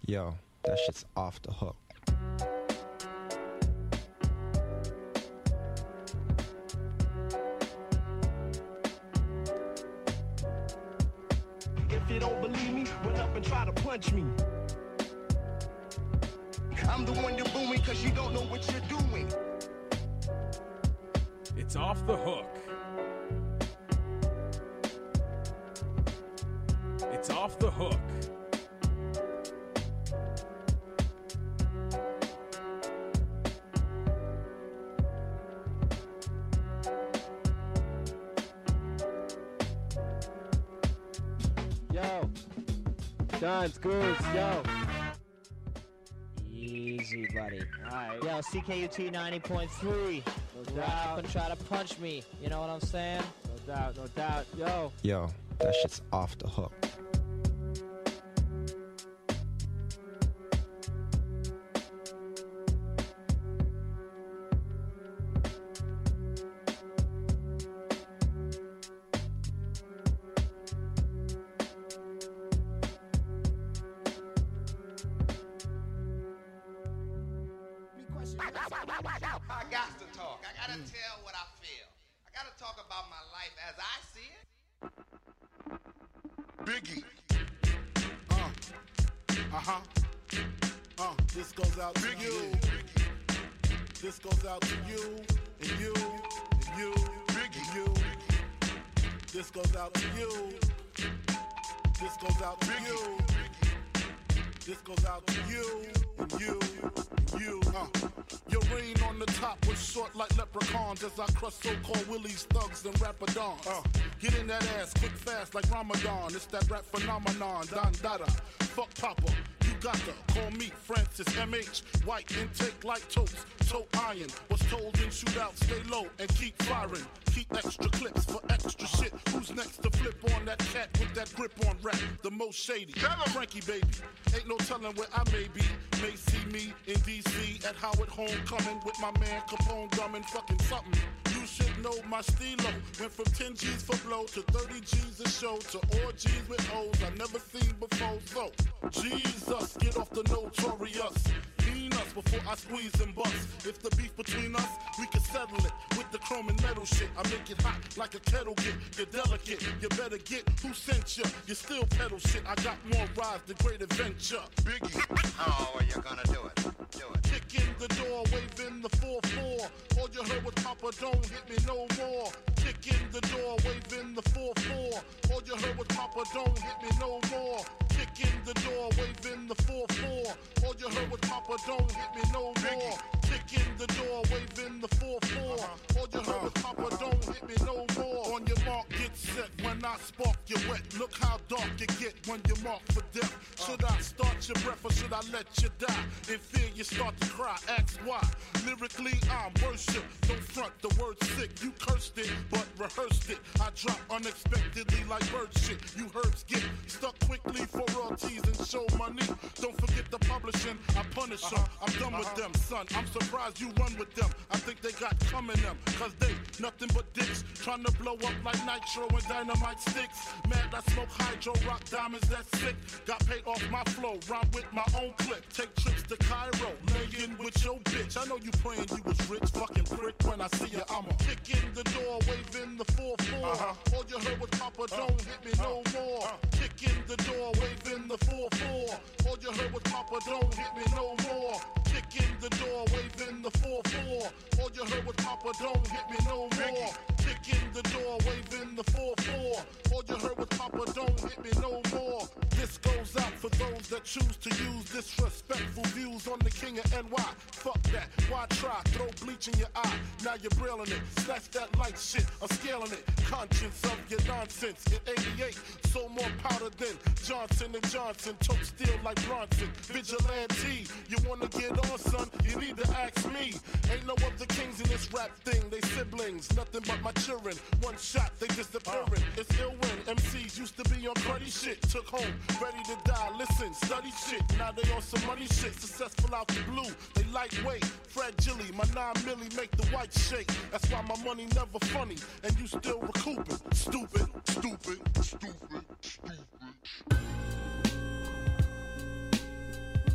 Yo, that shit's off the hook. If you don't believe me, run up and try to punch me. I'm the one you're booing cause you don't know what you're doing. It's off the hook. It's off the hook. Yo, Don's Grooves, yo. Easy, buddy. Alright. Yo, CKUT 90.3. No Rap doubt, and try to punch me. You know what I'm saying? no doubt, no doubt. Yo, Yo, that shit's off the hook. I got to talk. I got to tell what I feel. I got to talk about my life as I see it. Biggie. This goes out to you. This goes out to you and you and you and you. This goes out to you. This goes out to you. This goes out to you and you and you. Your reign on the top was short like leprechauns as I crush so-called willies, thugs, and rapadons. Get in that ass quick fast like Ramadan. It's that rap phenomenon, Don Dada. Fuck Papa, you got to call me Francis M.H. White intake like toast, toe iron. Was told in shootout, stay low and keep firing. Keep extra clips for extra shit. Who's next to flip on that cat with that grip on rap? The most shady, Frankie baby. Ain't no telling where I may be. May see me in D.C. at Howard Homecoming with my man Capone drumming fucking something. You should know my stilo. Went from 10 G's for blow to 30 G's a show to all G's with O's I never seen before. So, Jesus, get off the notorious. Mean us before I squeeze and bust. If the beef between us, we can settle it with the chrome and metal shit. I make it hot like a kettle get. You're delicate, you better get who sent you. You still pedal shit. I got more rides, the great adventure. Biggie. How are you gonna do it? Do it. Kick in the door, waving the 4-4. All you heard was Papa, don't hit me no more. Kick in the door, waving the 4-4. All you heard was Papa, don't hit me no more. Kick in the door, waving the 4-4. All you heard was Papa, don't hit me no more. Kick in the door, waving the 4-4. All you heard was Papa, don't hit me no more. On your mark, get set. When I spark, you wet. Look how dark you get when you're marked for death. Should I start your breath or should I let you die? In fear, you start to cry. Ask why. Lyrically, I'm worship. Don't front the word sick. You cursed it, but rehearsed it. I drop unexpectedly like bird shit. You herbs get stuck quickly for royalties and show money. Don't forget the publishing. I punish them. I'm done with them, son. I'm surprised you run with them. I think they got coming them. Cause they nothing but dicks. Trying to blow up like nitro and dynamite sticks. Mad I smoke hydro, rock diamonds, that's sick. Got paid off my flow, rhyme with my own clip. Take trips to Cairo, lay in with your bitch. I know you praying you was rich, fucking prick. When I see ya, I'ma kick in the door, waving the 4-4. All you heard was Papa, don't hit me no more. Kick in the door, waving the 4-4. All you heard was Papa, don't hit me no more. Kick in the door, waving the 4-4. All you heard was Papa, don't hit me no more. Kick in the door, waving the 4-4. All you heard was Papa, don't hit me no more. This goes out for those that choose to use disrespectful views on the king of NY. Fuck that, why try? Throw bleach in your eye, now you're brailing it. Snatch that light shit, I'm scaling it. Conscience of your nonsense. In 88, sold more powder than Johnson & Johnson. Tote steel like Bronson. Vigilante, you wanna get on, son? You need to ask me. Ain't no other kings in this rap thing. They siblings, nothing but my children. One shot, they disappearing. It's ill when MCs used to be on cruddy shit. Took home, ready to die. Listen, study shit. Now they on some money shit. Successful out the blue. They lightweight, fragile. My 9 milli make the white shake. That's why my money never funny. And you still recouping. Stupid, stupid, stupid, stupid.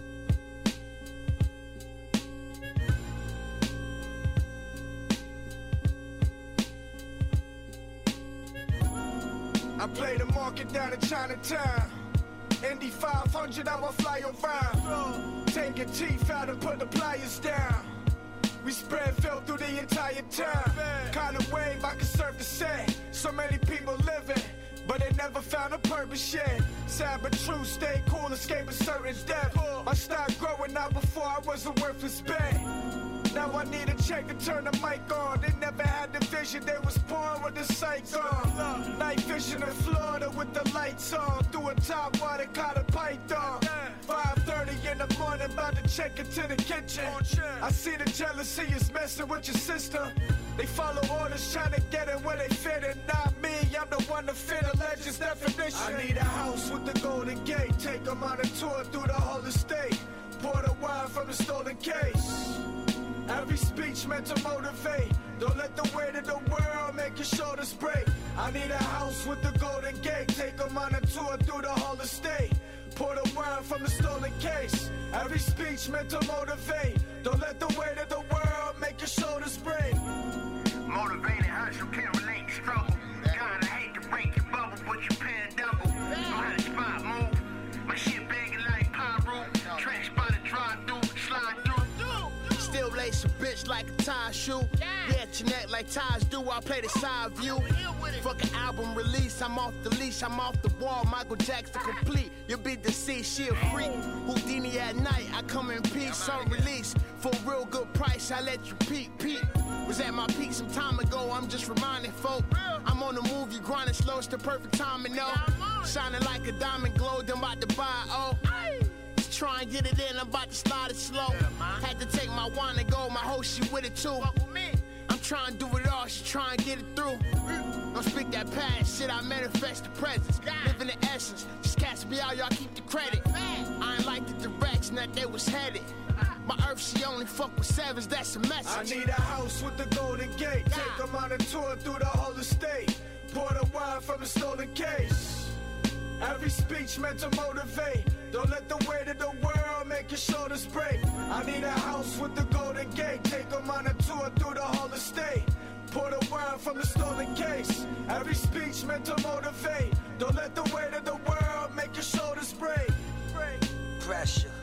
play the market down in Chinatown. Indy 500, I will fly around. Take your teeth out and put the pliers down. We spread filth through the entire town. Kind of wave I can serve the set. So many people living, but they never found a purpose yet. Sad but true, stay cool, escape a certain death. I started growing up before I was a worthless bet. Now I need a check to turn the mic on. They never had the vision, they was born with the sights on. Night vision in Florida with the lights on. Through a top water, caught a python. 5:30 in the morning, about to check into the kitchen. I see the jealousy is messing with your sister. They follow orders, trying to get it where they fit it. Not me, I'm the one to fit a legend's definition. I need a house with the golden gate. Take them on a tour through the whole estate. Pour the wine from the stolen case. Every speech meant to motivate. Don't let the weight of the world make your shoulders break. I need a house with the golden gate. Take them on a tour through the whole estate. Pour the wine from the stolen case. Every speech meant to motivate. Don't let the weight of the world make your shoulders break. Motivated hustle, can't relate to struggle. Kinda hate to break your bubble, but you paying double. Know how the spot move. My shit begging like pyro. Trash spot to drive through, slide through. Still lace a bitch like a tie shoe. Yeah, at your neck like ties do. I play the side view. Fuck an album release. I'm off the leash. I'm off the wall. Michael Jackson complete. You'll be deceased. She a freak. Houdini at night. I come in peace. On release. For a real good price. I let you peek. Was at my peak some time ago. I'm just reminding folk. I'm on the move. You grinding slow. It's the perfect timing, though. Shining like a diamond glow. Them about to buy. Oh. Try and get it in, I'm about to slide it slow. Had to take my wine and go, my hoe, she with it too. I'm trying to do it all, she trying to get it through. Don't speak that past shit, I manifest the presence. Living the essence, just cast me out, y'all keep the credit. I ain't like the direction that they was headed. My earth, she only fuck with sevens, that's a message. I need a house with the golden gate. Take them on a tour through the whole estate. Pour the wine from the stolen case. Every speech meant to motivate. Don't let the weight of the world make your shoulders break. I need a house with the golden gate. Take them on a tour through the whole estate. Pour the wine from the stolen case. Every speech meant to motivate. Don't let the weight of the world make your shoulders break. Pressure.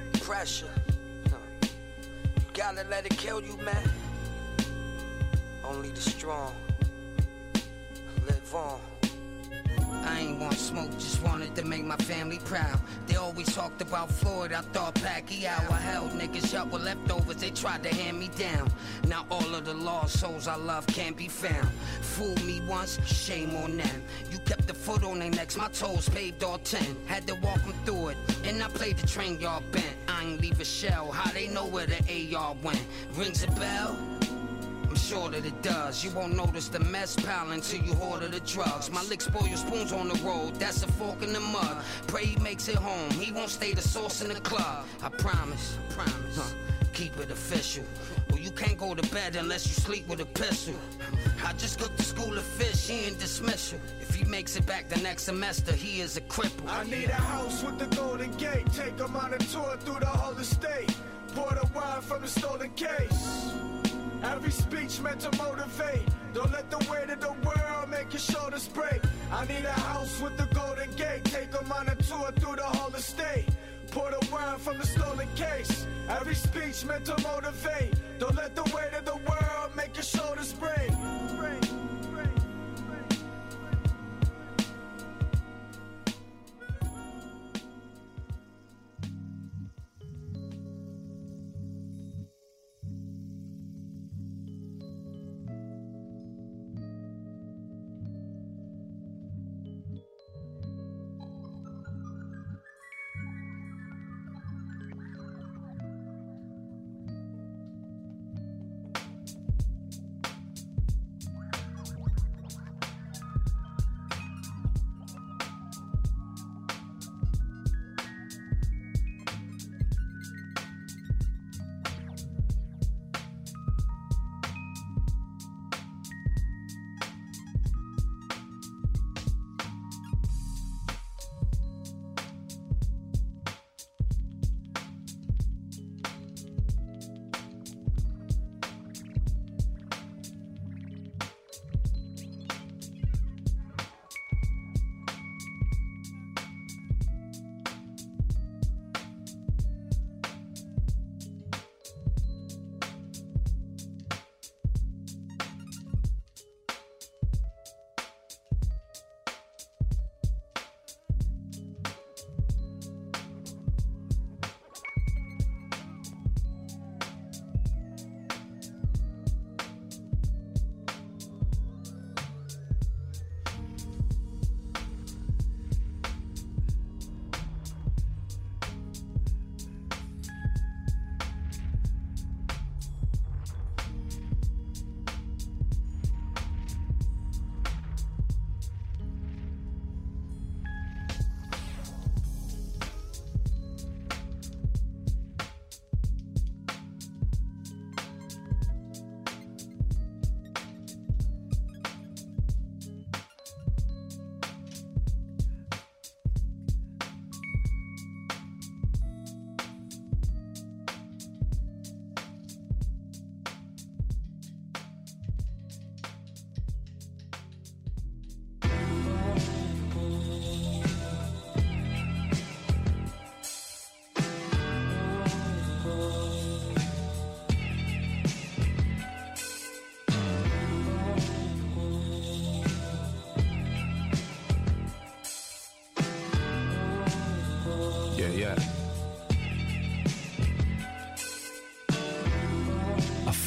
You gotta let it kill you, man. Only the strong live on. I ain't want smoke, just wanted to make my family proud. They always talked about Floyd, I thought Pacquiao. I held niggas up with leftovers, they tried to hand me down. Now all of the lost souls I love can't be found. Fooled me once, shame on them. You kept the foot on their necks, my toes paved all 10. Had to walk them through it, and I played the train y'all bent. I ain't leave a shell, how they know where the AR went? Rings a bell? I'm sure that it does. You won't notice the mess pal until you order the drugs. My lick spoil your spoons on the road, that's a fork in the mud. Pray he makes it home, he won't stay the sauce in the club. I promise. Keep it official. Well, you can't go to bed unless you sleep with a pistol. I just cooked the school of fish, he in dismissal. If he makes it back the next semester, he is a cripple. I need a house with the golden gate. Take him on a tour through the whole estate. Pour the wine from the stolen case. Every speech meant to motivate. Don't let the weight of the world make your shoulders break. I need a house with the golden gate. Take them on a tour through the whole estate. Pour the wine from the stolen case. Every speech meant to motivate. Don't let the weight of the world make your shoulders break.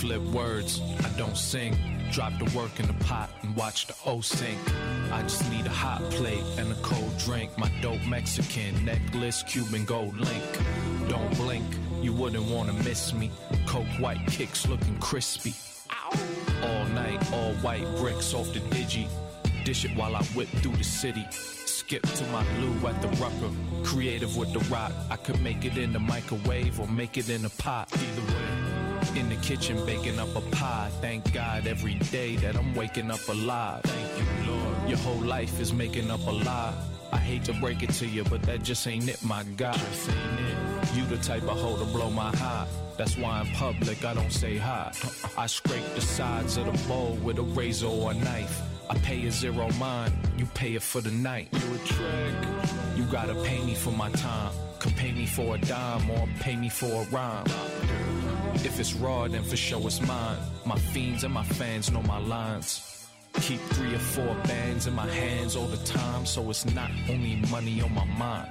flip words, I don't sing. Drop the work in the pot and watch the O sink. I just need a hot plate and a cold drink. My dope Mexican necklace, Cuban gold link. Don't blink, you wouldn't wanna miss me. Coke white kicks looking crispy. All night, all white bricks off the digi. Dish it while I whip through the city. Skip to my loo at the Rucker. Creative with the rock. I could make it in the microwave or make it in a pot. Either way. In the kitchen baking up a pie. Thank God every day that I'm waking up alive. Thank you, Lord. Your whole life is making up a lie. I hate to break it to you, but that just ain't it, my God. Just ain't it. You the type of hoe to blow my high. That's why in public I don't say hi. I scrape the sides of the bowl with a razor or a knife. I pay a zero mine, you pay it for the night. You a trick. You gotta pay me for my time. Could pay me for a dime or pay me for a rhyme. If it's raw, then for sure it's mine. My fiends and my fans know my lines. Keep 3 or 4 bands in my hands all the time, so it's not only money on my mind.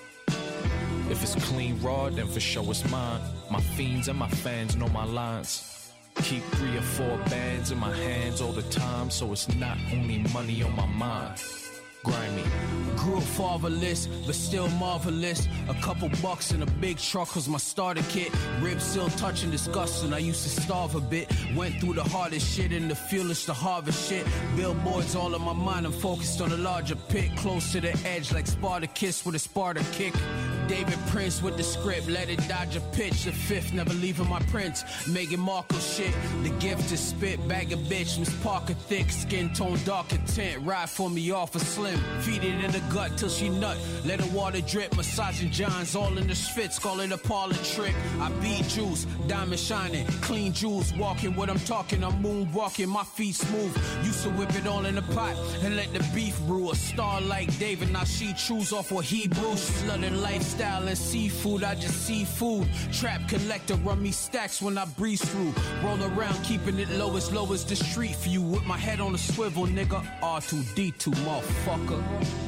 If it's clean raw, then for sure it's mine. My fiends and my fans know my lines. Keep 3 or 4 bands in my hands all the time, so it's not only money on my mind. Grimy. Grew up fatherless, but still marvelous. A couple bucks in a big truck was my starter kit. Ribs still touching, disgusting. I used to starve a bit. Went through the hardest shit and the fewest to harvest shit. Billboards all in my mind, I'm focused on a larger pit. Close to the edge like Spartacus with a Sparta kick. David Prince with the script, let it dodge a pitch. The fifth, never leaving my prints. Meghan Markle shit, the gift is spit. Bag a bitch, Miss Parker thick. Skin tone darker tint, ride for me off a slim. Feed it in the gut till she nut. Let the water drip, massaging Johns all in the spits. Call it a parlor trick. I beat juice, diamond shining. Clean jewels, walking what I'm talking. I'm moonwalking, my feet smooth. Used to whip it all in the pot and let the beef brew. A star like David, now she chews off what he brews. Flooded lifestyle and seafood, I just see food. Trap collector, run me stacks when I breeze through. Roll around, keeping it low as the street view. With my head on a swivel, nigga. R2D2, motherfucker.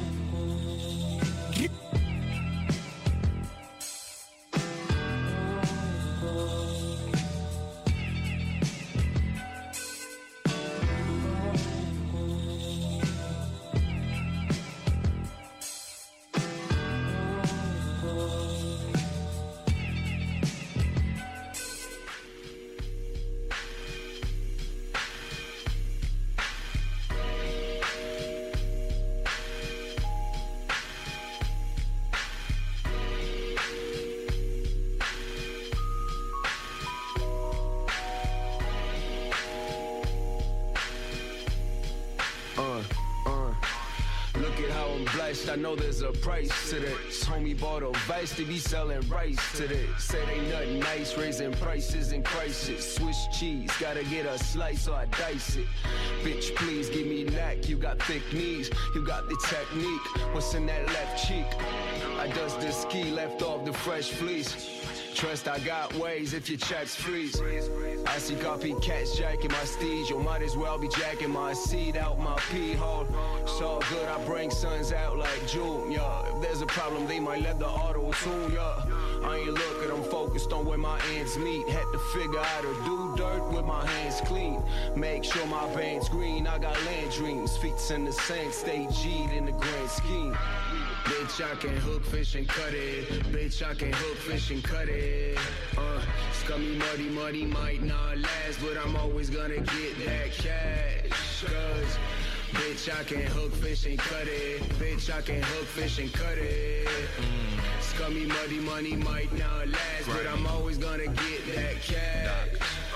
I know there's a price to this. Homie bought a vice to be selling rice to this. Say they nothing nice, raising prices and crisis. Swiss cheese, gotta get a slice or I dice it. Bitch, please give me neck. You got thick knees, you got the technique. What's in that left cheek? I dust the ski, left off the fresh fleece. Trust I got ways if your checks freeze. I see copycats jacking my steeds. You might as well be jacking my seed out my pee hole. It's all good, I bring sons out like June, yeah. If there's a problem, they might let the auto tune, yeah. I ain't looking, I'm focused on where my ends meet. Had to figure out how to do dirt with my hands clean. Make sure my veins green, I got land dreams. Feet's in the sand, stay G'd in the grand scheme. Bitch, I can hook fish and cut it. Bitch, I can hook fish and cut it. Scummy, muddy, money might not last, but I'm always gonna get that cash. Cause bitch, I can hook fish and cut it. Bitch, I can hook fish and cut it. Scummy, muddy, money might not last, but I'm always gonna get that cash.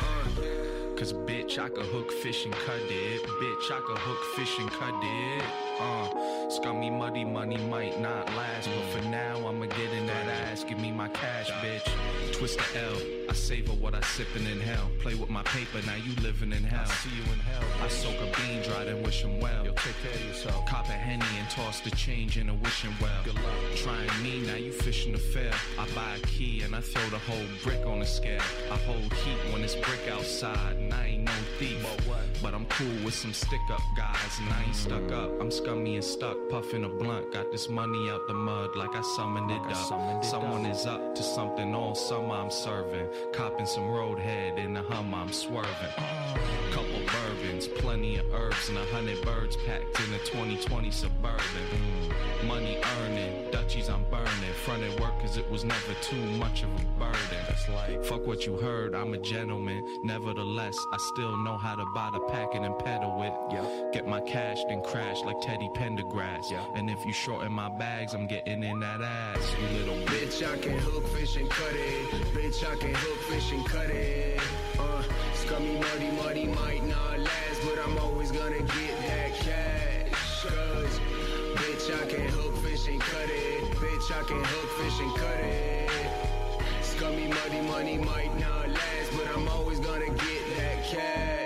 Cause bitch, I could hook fish and cut it. Bitch, I could hook fish and cut it. Scummy, muddy, money might not last, but for now, I'ma get in that ass. Give me my cash, bitch. Twist the L. I savor what I sippin' in hell. Play with my paper, now you living in hell. I see you in hell. I soak a bean, dry, then wish him well. You'll take care of yourself. Cop a Henny and toss the change in a wishing well. Good luck. Trying me, now you fishing to fail. I buy a key and I throw the whole brick on the scale. I hold heat when it's brick outside, and I ain't no thief. But I'm cool with some stick-up guys, and I ain't stuck up. I'm scummy and stuck, puffing a blunt. Got this money out the mud like I summoned it up. Someone is up to something all summer I'm serving. Copping some roadhead in the Hummer I'm swerving. Couple bourbons, plenty of herbs, and 100 birds packed in a 2020 Suburban. Money earning, Dutchies I'm burning. Fronted work cause it was never too much of a burden. That's like, fuck what you heard, I'm a gentleman. Nevertheless, I still know how to buy the packet and pedal it. Get my cash, then crash like Teddy Pendergrass. And if you shorten my bags, I'm getting in that ass, you little bitch. I can hook fish and cut it. Bitch, I can hook fish and cut it. Scummy, muddy, might not last, but I'm always gonna get that cash. Cause bitch, I can hook fish and cut it. Bitch, I can hook fish and cut it. Scummy, muddy, money might not last, but I'm always gonna get that cash.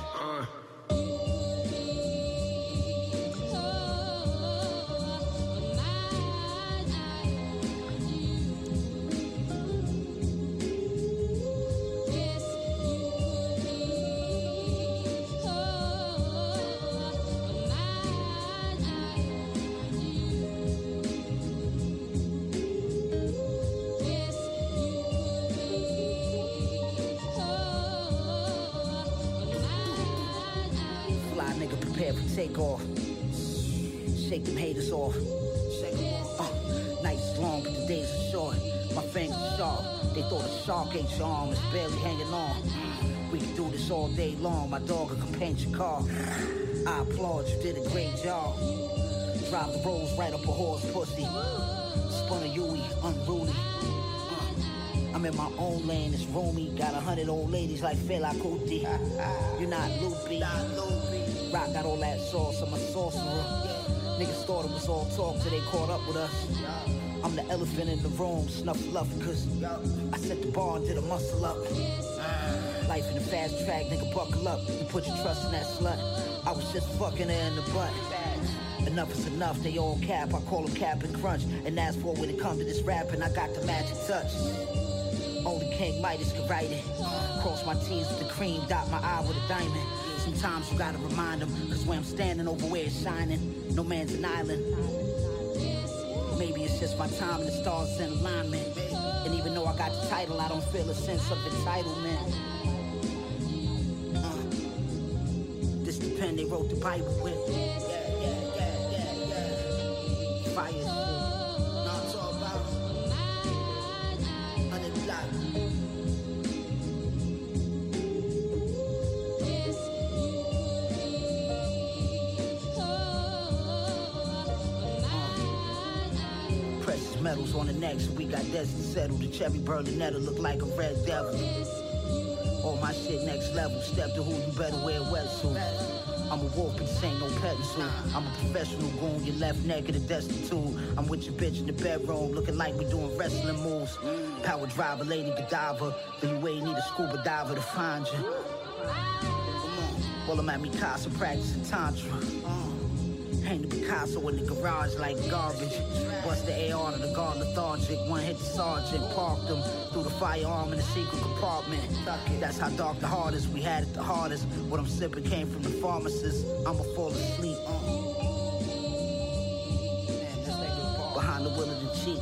Take off, shake them haters off. Nights is long, but the days are short. My fingers are sharp. They thought a shark ate your arm, it's barely hanging on. We can do this all day long. My dog can paint your car. I applaud, you did a great job. Drive the rolls right up a horse pussy. Spun a Yui, unruly. I'm in my own lane, it's roomy. Got 100 old ladies like Fela Kuti. You're not loopy. Rock got all that sauce, I'm a sorcerer. Niggas thought it was all talk till they caught up with us. I'm the elephant in the room, snuffle up, cause I set the bar and did a muscle up. Life in the fast track, nigga, buckle up. You put your trust in that slut. I was just fucking her in the butt. Enough is enough, they all cap. I call them Cap and Crunch. And that's for when it comes to this rapping, I got the magic touch. Only King Midas could write it. Cross my T's with the cream, dot my I with a diamond. Sometimes you gotta remind them, cause where I'm standing over where it's shining, no man's an island. Maybe it's just my time and the stars in alignment. And even though I got the title, I don't feel a sense of entitlement. This the pen they wrote the Bible with. Fire shit. Now I'm talking about 100 block. Medals on the neck, so we got desert settled. The cherry Berlinetta look like a red devil. All my shit next level. Step to who you better wear wetsuit. I'm a wolf, but this ain't no petting suit. I'm a professional goon, your left naked and destitute. I'm with your bitch in the bedroom, looking like we doing wrestling moves. Power driver, Lady Godiva. Then you ain't need a scuba diver to find you. Well, I'm at Mikasa practicing Tantra. Hang the Picasso in the garage like garbage. Bust the AR to the guard lethargic. One hit the sergeant, parked him through the firearm in the secret compartment. That's how dark the heart is. We had it the hardest. What I'm sipping came from the pharmacist. I'ma fall asleep. Behind the wheel of the Jeep.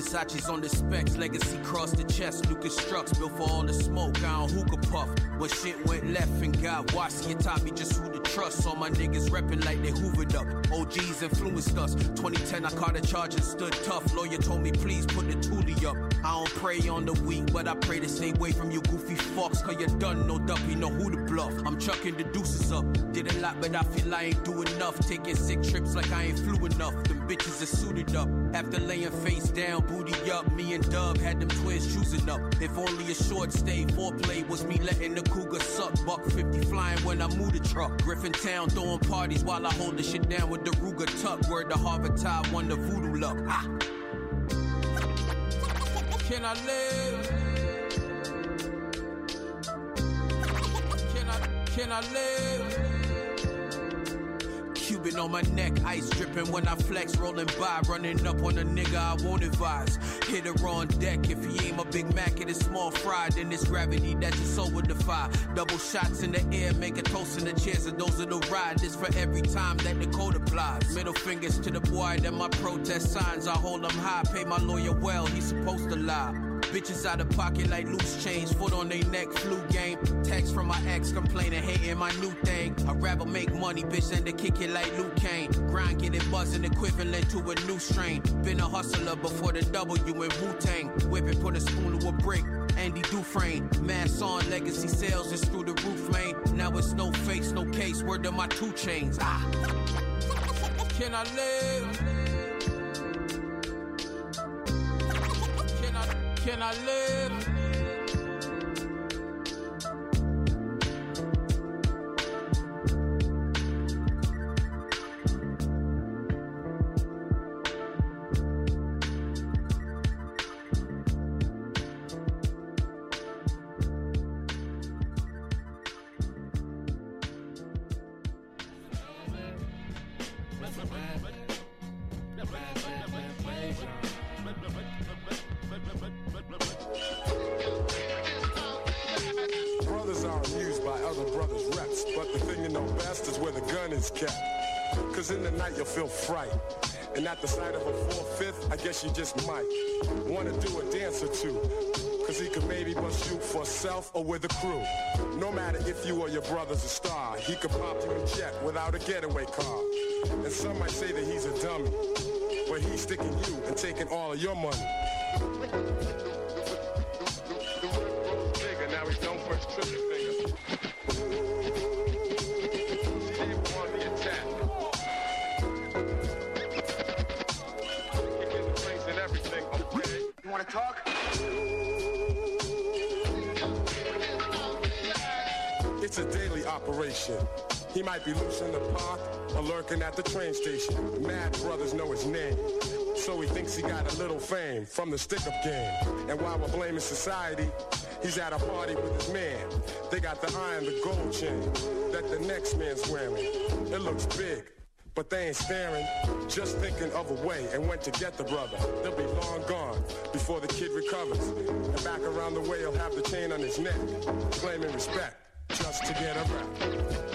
Versace's on the specs, legacy cross the chest. Lucas Strux built for all the smoke. I don't hookah puff. When shit went left and got washy, it taught me just who to trust. All my niggas reppin' like they hoovered up. OGs influenced us. 2010, I caught a charge and stood tough. Lawyer told me, please put the toolie up. I don't pray on the weak, but I pray to stay away from you goofy fucks. Cause you done no dumpy, know who to bluff. I'm chucking the deuces up. Did a lot, but I feel I ain't do enough. Taking sick trips like I ain't flew enough. Them bitches are suited up. After laying face down, booty up. Me and Dub had them twins choosing up. If only a short stay, foreplay was me letting the cougar suck. Buck 50 flying when I move the truck. Griffintown throwing parties while I hold the shit down with the Ruger tuck. Word to Harvard Tide won the voodoo luck. Ah. Can I live? Can I live? Cuban on my neck, ice dripping when I flex, rolling by, running up on a nigga I won't advise. Hit her on deck, if he ain't my Big Mac, it is small fry, then it's gravity that your soul would defy. Double shots in the air, make a toast in the chairs, and those are the ride. This for every time that the code applies. Middle fingers to the boy that my protest signs, I hold them high, pay my lawyer well, he's supposed to lie. Bitches out of pocket like loose change, foot on they neck, flu game. Text from my ex complaining, hating my new thing. I'd rather make money, bitch, than to kick it like Luke Kane. Grind, get it buzzing, equivalent to a new strain. Been a hustler before the W in Wu-Tang. Whip it, put a spoon to a brick. Andy Dufresne, mass on, legacy sales is through the roof, man. Now it's no face, no case, word to my 2 chains. Ah. Can I live? Can I live? Brothers are amused by other brothers' reps, but the thing you know best is where the gun is kept. Cause in the night you'll feel fright, and at the sight of a 4/5, I guess you just might wanna do a dance or two. Cause he could maybe bust you for self or with a crew. No matter if you or your brother's a star, he could pop you in jet without a getaway car. And some might say that he's a dummy, but he's sticking you and taking all of your money. Now he don't push trigger fingers. Steve on the attack. He gets the rings and everything. Okay. You wanna talk? It's a daily operation. He might be loose in the park or lurking at the train station. The Mad Brothers know his name, so he thinks he got a little fame from the stick-up game. And while we're blaming society, he's at a party with his man. They got the iron, the gold chain that the next man's wearing. It looks big, but they ain't staring, just thinking of a way and went to get the brother. They'll be long gone before the kid recovers. And back around the way he'll have the chain on his neck, claiming respect just to get a rap.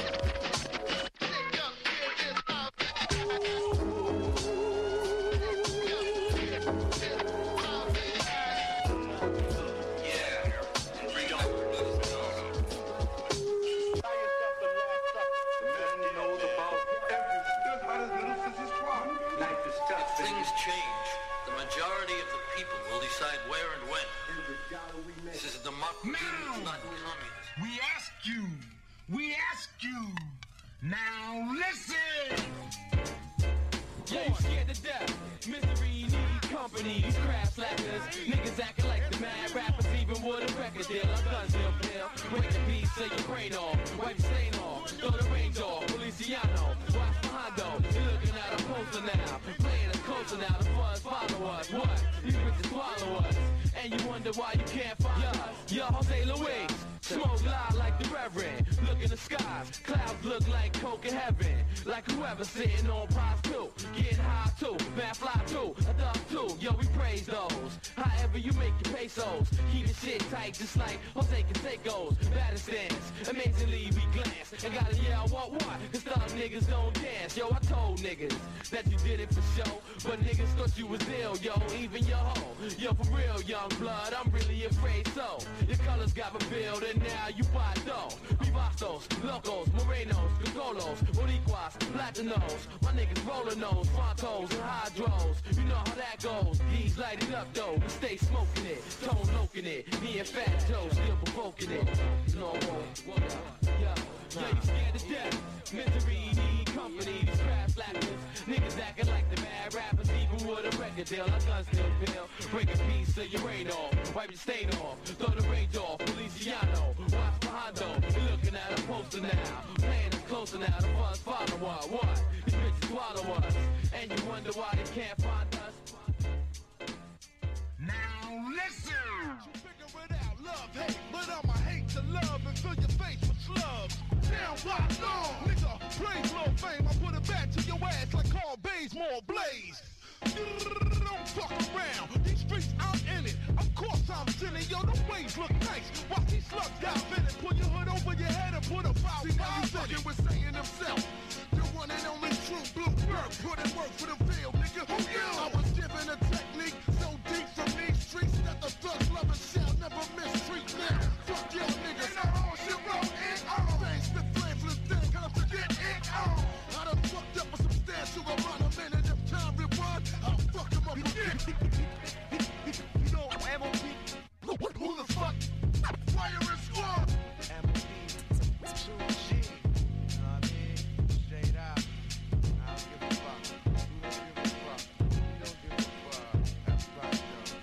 We ask you, now listen! Yeah, you scared to death. Misery need company. These crab slackers, niggas acting like the mad rappers, even with a record deal. I'm done, pill. Wake the beat, say your brain off. Wipe the stain off. Throw the range off. Feliciano, watch behind though. You're looking at a poster now. Playing us closer now. The funds follow us. What? These bitches swallow us. And you wonder why you can't find us. Yo, Jose Luis. Smoke loud like the Reverend. Look in the skies. Clouds look like coke in heaven. like whoever sitting on pies too. Getting high too, man fly too, a duck too. Yo, we praise those. However you make your pesos, keep your shit tight just like Jose Canseco's. Batter stance, amazingly we glance. And gotta yell what? Cause thug niggas don't dance. Yo, I told niggas that you did it for show, but niggas thought you was ill, yo, even your hoe. Yo, for real, young blood, I'm really afraid so. Your colors got revealed and now you buy dough. Rivastos, Locos, Morenos, Picolos, Boricuas, Latinos. My niggas rollin' those, Frontos and Hydros. You know how that goes. He's lighting up though, we stay smoking it. Tone loking it, me and Fat Joe still provoking it. No, yeah, you scared to death. Misery, need company, these crap slackers. Niggas acting like the mad rappers, even with a record deal. Our guns still feel. Break a piece of your rain off, wipe your stain off, throw the range off. Feliciano, watch behind though. You're looking at a poster now. Playing is closer now. The funds follow what? These bitches swallow us, and you wonder why they can't find us. Now listen! You figure it out, love, hate, but I'ma hate to love and fill your face with slugs. Damn, why no? Nigga, praise low fame, I put it back to your ass like Carl Bazemore Blaze. Don't fuck around, these streets I'm in it. Of course I'm sinning, yo, the waves look nice. Watch these slugs dive in it, pull your hood over your head and put a foul. See, now you fucking with saying himself. The one and only true blue bird, put in work for the field, nigga. Oh, yeah. I was given a technique so deep from these streets that the thugs lovers shall never mistreat now. Fuck your niggas. Ain't no whole shit wrong, ain't all. Things spit flames for the thing, come to get it on. I done fucked up a substantial amount of men, and if time rewind, I'll fuck him up again. You know, M.O.P. Who the fuck? Fire and squad. M.O.P. 2G. You know what I mean? Straight out. I don't give a fuck. You don't give a fuck. That's right,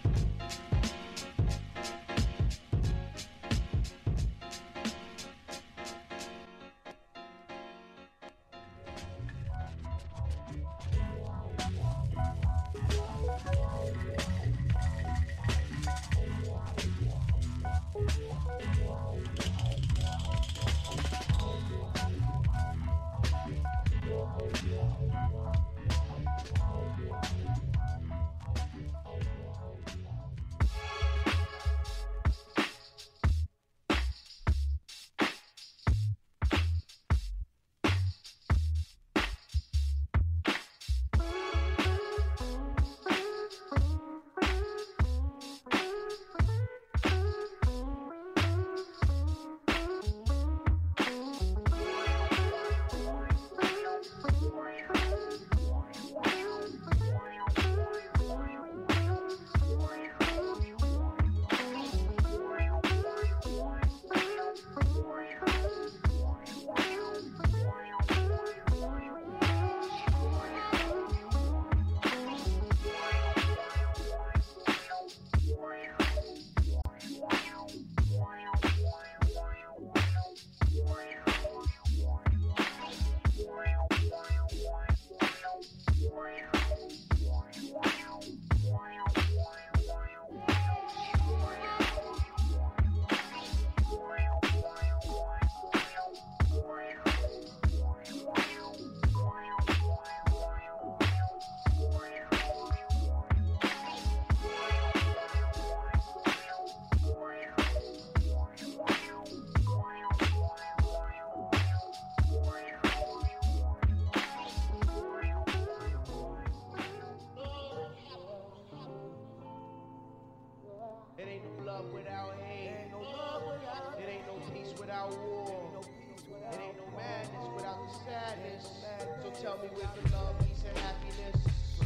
tell me with the love, peace, and happiness.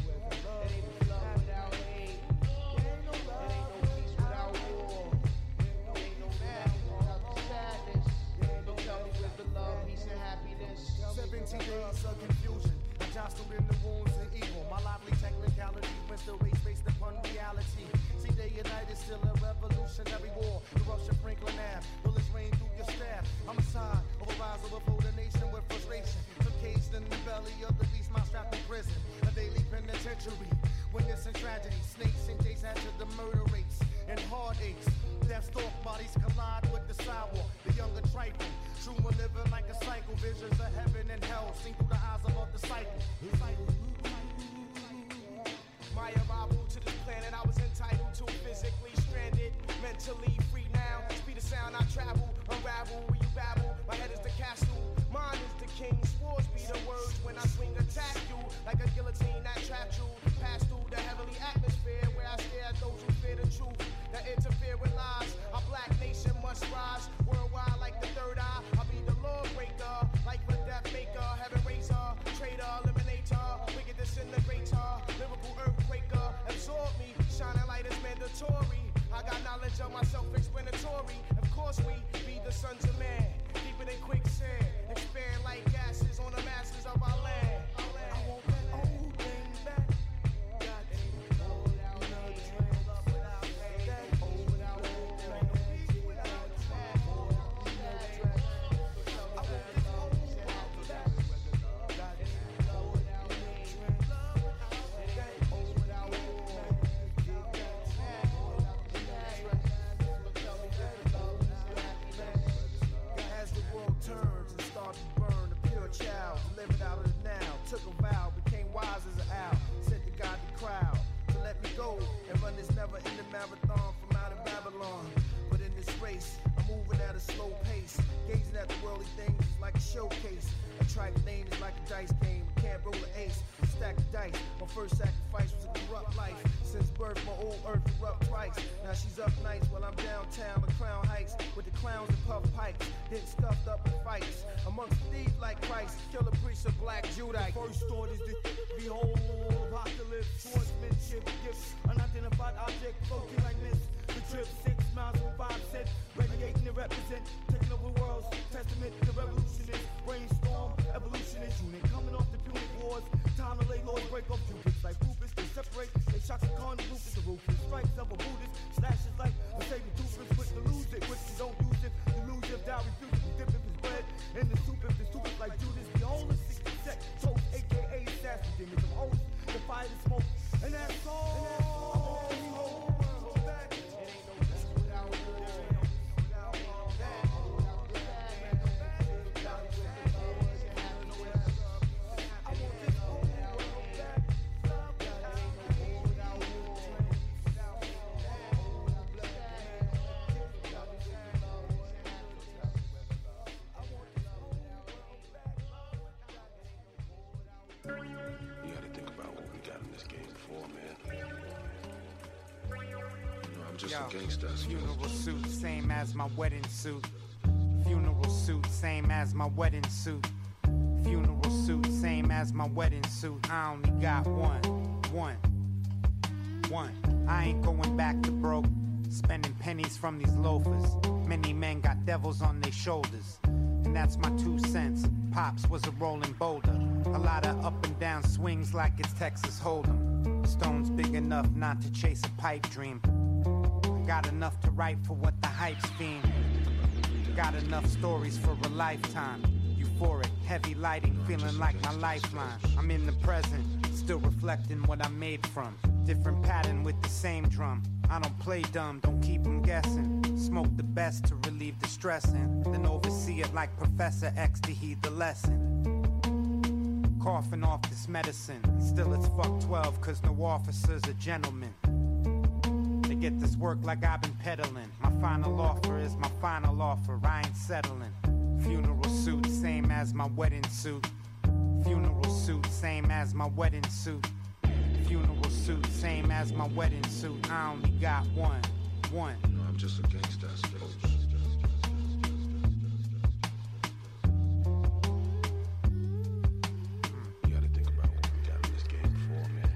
It ain't no love without hate. It ain't no peace without war. It ain't no madness without the sadness. So tell me with the love, peace, and happiness. 17 days of confusion. I jostled in the wounds of evil. My lively technicality wins the race based upon reality. See, day and night is still a revolutionary war. The Russian Franklin Ave, bullets rain through your staff. I'm a sign of a rise overflow the nation with frustration. Some caged in the belly of the beast, my strapped in prison. A daily penitentiary, witnessing tragedy. Snakes and days after the murder rates and heartaches. Death stalk bodies collide with the sidewalk. The younger trifling, true one living like a cycle. Visions of heaven and hell seen through the eyes of a disciple. My arrival to this planet, I was entitled to. Physically stranded, mentally free now. Speed of sound, I travel, unravel where you babble. My head is the castle, mine is the king. Swords be the words when I swing, attack you like a guillotine that trapped you. Pass through the heavenly atmosphere where I stare at those who fear the truth that interfere with lies. Our black nation must rise worldwide like the third eye. I'll be the lawbreaker, like the death maker, heaven raiser, traitor, eliminator, wicked disintegrator, lyrical earthquaker. Absorb me, shining light is mandatory. I got knowledge of my self-explanatory. Of course we be the sons of man, deeper than quicksand, expand like gases on the masses of our land. I want that old thing back. Took a vow, became wise as an owl. Said to God the crowd to let me go and run this never-ending marathon from out of Babylon. But in this race, I'm moving at a slow pace, gazing at the worldly things is like a showcase. A trite lane is like a dice game. I can't roll an ace, stack the dice. My first sacrifice was a corrupt life. Since birth, my old earth erupt twice. Now she's up nights while I'm downtown on Crown Heights with the clowns and puff pipes, getting stuffed up in fights amongst thieves like Christ. Killer priest of black Judite. First thought is the behold, apocalypse, swordsmanship, gifts, unidentified object, floating like mist. The trip 6 miles from 5 cents, radiating to represent, taking over worlds, testament to revolutionists, brainstorm, evolutionist unit, coming off the Punic Wars, time to lay laws, break off Cupids like Rufus, they separate, they shocks and con Rufus, the ruthless strikes of a Buddhist, slashes like a Sabian toothless, quick to lose it, quick to don't use it, you lose if thou refuses to dip if it's bread, in the soup if the soup is like Judas, the only 60 sect, toast, aka assassin, demons of oaths, the fire, the smoke, and that's all. Funeral suit, same as my wedding suit. Funeral suit, same as my wedding suit. Funeral suit, same as my wedding suit. I only got one. I ain't going back to broke, spending pennies from these loafers. Many men got devils on their shoulders, and that's my 2 cents. Pops was a rolling boulder, a lot of up and down swings like it's Texas Hold'em. Stones big enough not to chase a pipe dream. Got enough to write for what the hype's fiend. Got enough stories for a lifetime. Euphoric, heavy lighting, feeling like my lifeline. I'm in the present, still reflecting what I made from. Different pattern with the same drum. I don't play dumb, don't keep them guessing. Smoke the best to relieve the stressing, then oversee it like Professor X to heed the lesson. Coughing off this medicine, still it's fuck 12 cause no officer's a gentleman. They get this work like I've been peddling. My final offer is my final offer, I ain't settling. Funeral suit, same as my wedding suit. Funeral suit, same as my wedding suit. Funeral suit, same as my wedding suit. I only got one. I'm just a gangster, I suppose. You gotta think about what we got in this game before, man.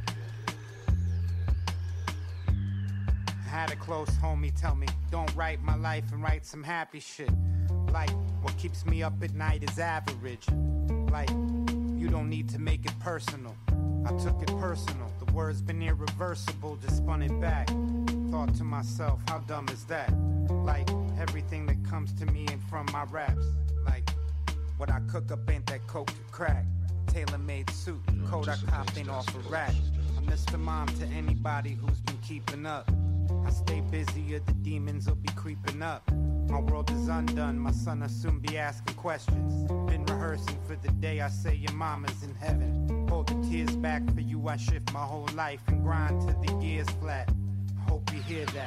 I had a close homie tell me, don't write my life and write some happy shit. Like, what keeps me up at night is average. Like, you don't need to make it personal. I took it personal. The word's been irreversible, just spun it back. Thought to myself, how dumb is that? Like, everything that comes to me ain't from my raps. Like, what I cook up ain't that coke to crack. Tailor-made suit, coat I copped ain't off a rack. I'm Mr. Mom to anybody who's been keeping up. I stay busy or the demons will be creeping up. My world is undone, my son will soon be asking questions. Been rehearsing for the day I say your mama's in heaven. Hold the tears back for you, I shift my whole life and grind till the gears flat. Hope you hear that.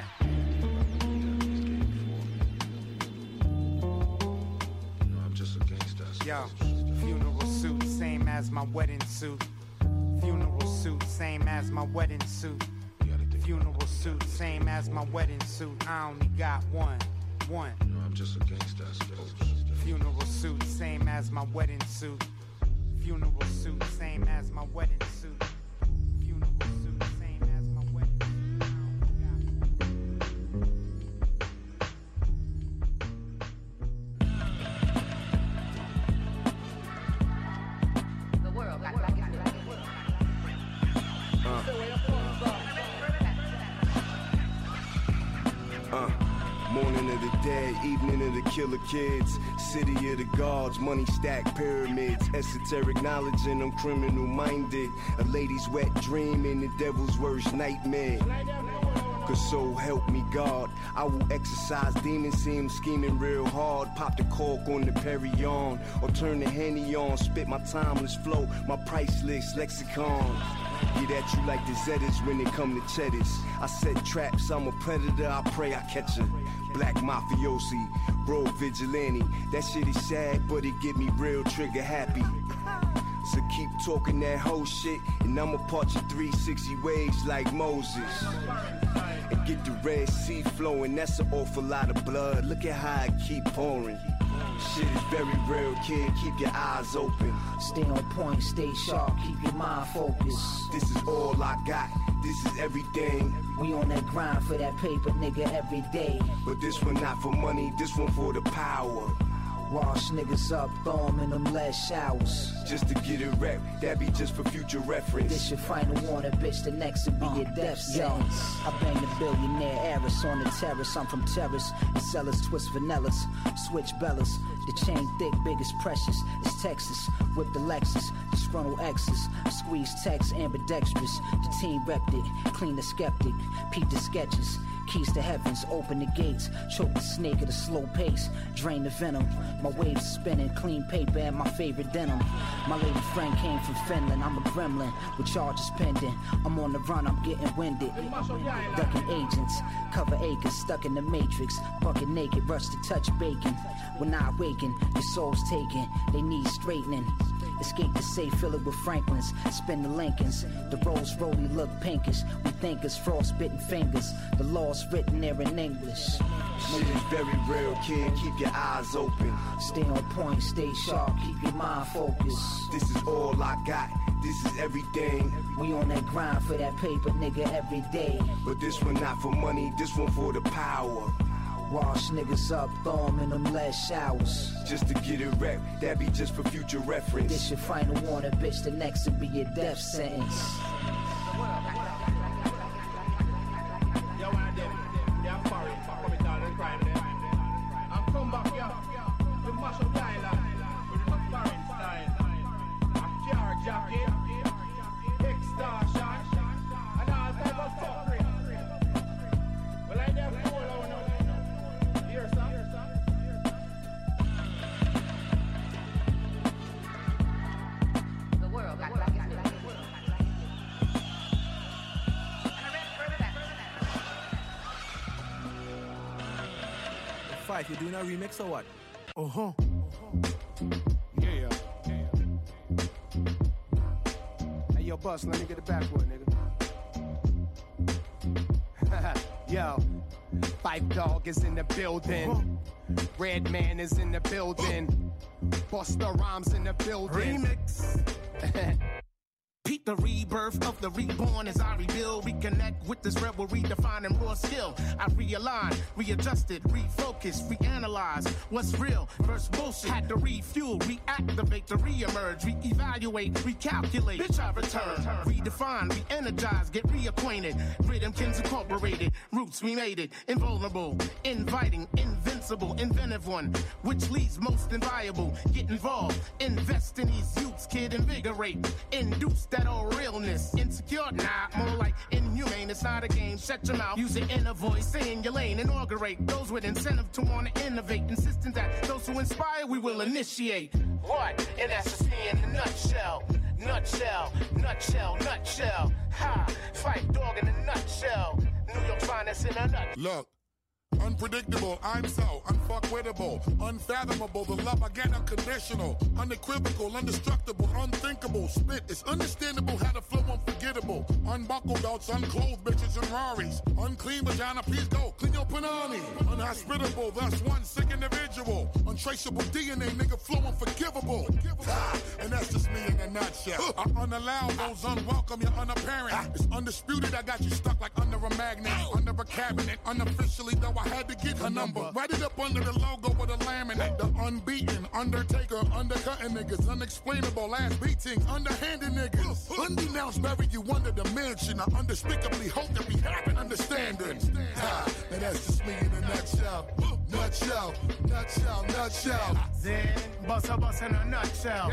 I'm just a gangster. Yo, funeral suit, same as my wedding suit. Funeral suit, same as my wedding suit. Funeral suit, same as my wedding suit. I only got one. I'm just a gangster, I suppose. Funeral suit, same as my wedding suit. Funeral suit, same as my wedding suit. Funeral suit, same as my wedding suit. The world got Morning of the dead, evening of the killer kids. City of the gods, money stacked pyramids. Esoteric knowledge and I'm criminal minded. A lady's wet dream and the devil's worst nightmare. Cause so help me God, I will exercise demons, see him scheming real hard. Pop the cork on the Perry on, or turn the Henny on. Spit my timeless flow, my priceless lexicon. Get at you like the Zetas when it come to cheddars. I set traps, I'm a predator, I pray I catch her. Black mafiosi, bro vigilante. That shit is sad, but it get me real trigger happy. So keep talking that whole shit, and I'ma part you 360 waves like Moses. And get the Red Sea flowing, that's an awful lot of blood. Look at how it keep pouring. Shit is very real, kid, keep your eyes open. Stay on point, stay sharp, keep your mind focused. This is all I got, this is everything. We on that grind for that paper, nigga, every day. But this one not for money, this one for the power. Wash niggas up, throw them in them last showers. Just to get it rep, that be just for future reference. This your final warning, bitch, the next will be your death sentence. I bang the billionaire heiress on the terrace. I'm from terrace, and sellers twist vanillas, switch bellas. The chain thick, biggest precious. It's Texas, whip the Lexus, disgruntled X's. Squeeze text, ambidextrous. The team repped it, clean the skeptic, peep the sketches. Keys to heavens, open the gates. Choke the snake at a slow pace. Drain the venom. My waves spinning, clean paper and my favorite denim. My lady friend came from Finland. I'm a gremlin with charges pending. I'm on the run, I'm getting winded. Ducking agents, cover acres, stuck in the matrix. Bucket naked, rush to touch bacon. When I awaken, your soul's taken. They need straightening. Escape the safe, fill it with Franklins. Spin the Lincolns. The Rolls Rolly look pinkish. We think it's frostbitten fingers. The law's written there in English. Shit is very real, kid, keep your eyes open. Stay on point, stay sharp, keep your mind focused. This is all I got, this is everything. We on that grind for that paper, nigga, every day. But this one not for money, this one for the power. Wash niggas up, throw them in them last showers. Just to get it rep, that be just for future reference. This your final warning, bitch, the next will be your death sentence. You doing a remix or what? Uh-huh. Yeah. Hey, yo, Bus, let me get the backward, nigga. Yo, Five Dog is in the building. Red Man is in the building. Busta Rhymes in the building. Remix. Peep the rebirth of the reborn as I rebuild, reconnect with this rebel, redefining raw skill. I realign, readjusted, refocus, reanalyze what's real versus bullshit. Had to refuel, reactivate, to reemerge, reevaluate, recalculate. Bitch, I return, redefine, re-energize, get reacquainted. Rhythm Kins Incorporated, roots we made it, invulnerable, inviting, invincible. sensible, inventive one, which leads most inviolable. Get involved, invest in these youths, kid, invigorate, induce that old realness. Insecure, nah, more like inhumane. It's not a game. Shut your mouth, use your inner voice, stay in your lane, inaugurate those with incentive to want to innovate, insisting that those who inspire we will initiate. What? And that's just me in a nutshell. Nutshell, nutshell, nutshell. Ha! Fight dog in a nutshell. New York finest in a nutshell. Look. Unpredictable, I'm so unfuckwittable, unfathomable, the love I get unconditional, unequivocal, indestructible, unthinkable, spit, it's understandable how to flow unforgettable, unbuckled belts, unclothed bitches and Raris, unclean vagina, please go, clean your panani, unhospitable, thus one sick individual, untraceable DNA, nigga flow unforgivable, and that's just me in a nutshell, I unallow those unwelcome, you're unapparent, it's undisputed, I got you stuck like under a magnet, under a cabinet, unofficially though I had to get her number. Write it up under the logo with a laminate. The unbeaten, undertaker, undercutting niggas. Unexplainable ass beatings, underhanded niggas. Undenounced, bury you under the mansion. I undespicably hope that we have an understanding. Ha, and that's just me in a nutshell. Nutshell, nutshell, nutshell. Then, bust in a nutshell.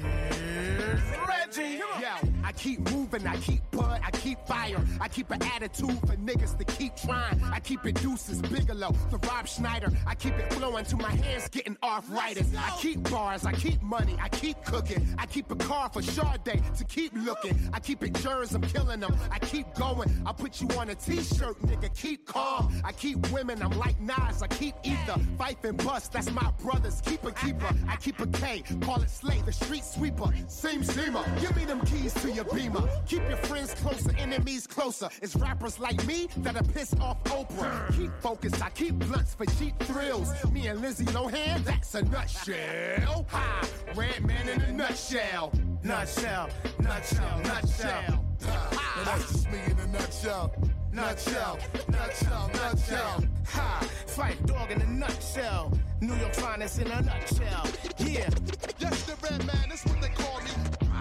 Here's Reggie. Yo, I keep moving, I keep bud, I keep fire. I keep an attitude for niggas to keep trying. I keep it deuces, Bigelow, the Rob Schneider. I keep it flowing till my hands getting arthritis. I keep bars, I keep money, I keep cooking. I keep a car for Sade to keep looking. I keep it jurors, I'm killing them. I keep going, I put you on a t-shirt, nigga, keep calm. I keep women, I'm like Nas, I keep ether. Fife and bust, that's my brothers, keep a keeper. I keep a K, call it Slay, the street sweeper. Same seamer, give me them keys to your Beamer. Keep your friends closer, enemies closer. It's rappers like me that'll piss off Oprah. Keep focused, I keep blunts for cheap thrills. Me and Lizzie Lohan, that's a nutshell. Ha, Red Man in a nutshell. Nutshell, nutshell, nutshell. And that's just me in a nutshell. Nutshell, nutshell, nutshell. Ha, fight dog in a nutshell. New York finest in a nutshell. Yeah. Yes, the Red Man, that's what they call me.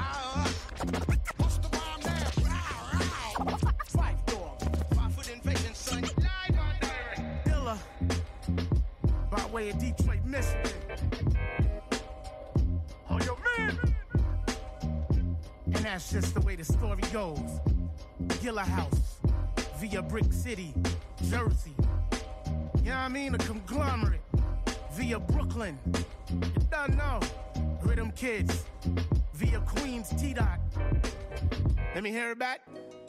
What's the rhyme now? Fight dog. 5 foot invasion, son. Dilla. By way of Detroit, Michigan. Oh, yo, man. And that's just the way the story goes. Gilla House, via Brick City, Jersey. You know what I mean? A conglomerate, via Brooklyn. You don't know. Rhythm Kids, via Queens, T-Dot. Let me hear it back.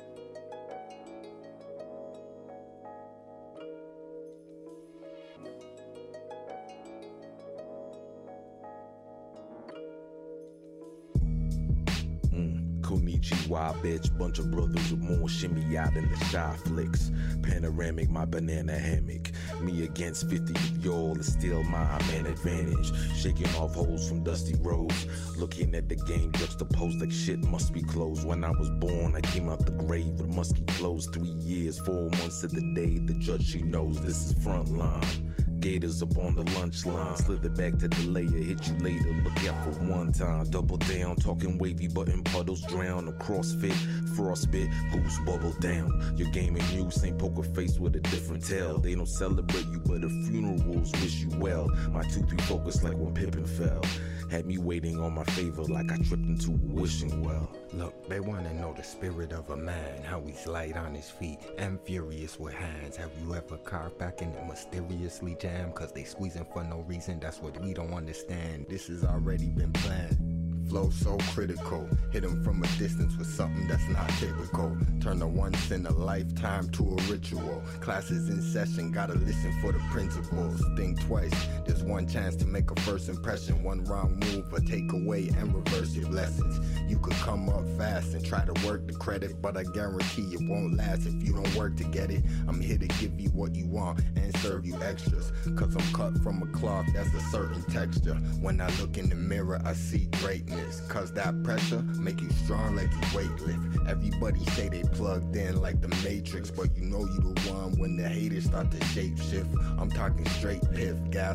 Konnichiwa, bitch. Bunch of brothers with more shimmy out in the shy flicks. Panoramic, my banana hammock. Me against 50 of y'all is still my man advantage. Shaking off holes from dusty roads. Looking at the game juxtaposed like shit must be closed. When I was born, I came out the grave with musky clothes. 3 years, 4 months to the day. The judge, she knows this is frontline. Gators up on the lunch line, slither back to the layer, hit you later, look out for one time, double down, talking wavy button puddles drown, a CrossFit, frostbit, who's bubble down, your game and you, same poker face with a different tale, they don't celebrate you, but the funerals wish you well, my 2-3 focus like when Pippin fell, had me waiting on my favor like I tripped into a wishing well. Look, they wanna know the spirit of a man, how he's light on his feet and furious with hands. Have you ever carved back and it mysteriously jammed? Cause they squeezing for no reason, that's what we don't understand. This has already been planned. Flow so critical, hit him from a distance with something that's not typical. Turn a once in a lifetime to a ritual. Classes in session, gotta listen for the principles. Think twice, there's one chance to make a first impression. One wrong move, a takeaway and reverse your blessings. You could come up fast and try to work the credit, but I guarantee it won't last if you don't work to get it. I'm here to give you what you want and serve you extras. Cause I'm cut from a cloth that's a certain texture. When I look in the mirror, I see greatness. Cause that pressure make you strong like you weightlift. Everybody say they plugged in like the Matrix, but you know you the one when the haters start to shape shift. I'm talking straight piff, gas on the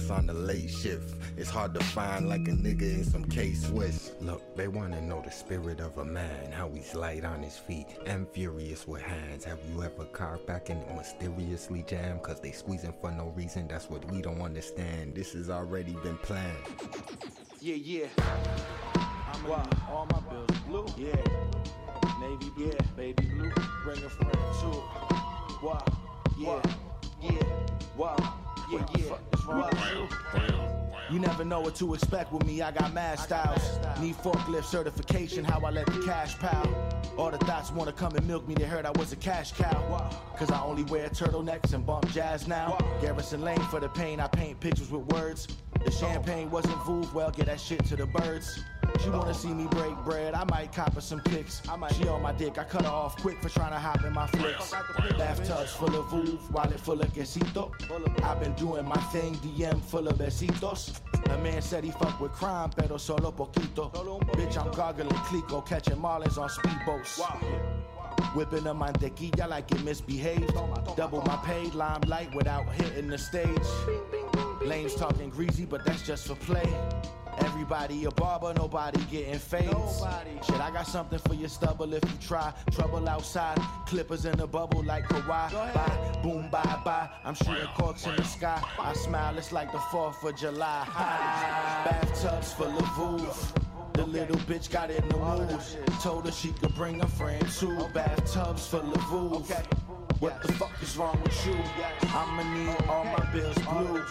late shift. It's hard to find like a nigga in some K-Swiss. Look, they wanna know the spirit of a man, how he's light on his feet and furious with hands. Have you ever carved back and it mysteriously jammed? Cause they squeezing for no reason, that's what we don't understand. This has already been planned. Yeah. Wow, all my bills blue. Yeah. Navy blue, yeah. Baby blue. Bring a friend too. Wow, yeah. Wow, yeah. You never know what to expect with me, I got mad styles. Need forklift certification, how I let the cash pile. All the thoughts wanna come and milk me, they heard I was a cash cow. Cause I only wear turtlenecks and bump jazz now. Garrison Lane for the pain, I paint pictures with words. The champagne wasn't Vouv, well, get that shit to the birds. She wanna see me break bread, I might cop her some kicks. She on my dick, I cut her off quick for trying to hop in my flicks. Bathtubs full of Vouv, wallet full of quesito. I've been doing my thing, DM full of besitos. A man said he fuck with crime, pero solo poquito. Bitch, I'm gargling Clico, catching marlins on speedboats. Whipping a mantequilla like it misbehaved. Double my paid, limelight without hitting the stage. Lanes talking greasy, but that's just for play. Everybody a barber, nobody getting fades. Shit, I got something for your stubble if you try. Trouble outside, clippers in the bubble like Kawhi. Bye, boom, bye. I'm shooting corks in the sky. I smile, it's like the 4th of July. Bathtubs full of Vouv. The little bitch got in the mood. Told her she could bring a friend too. Bathtubs full of Vouv. What the fuck is wrong with you? I'ma need all my bills blue.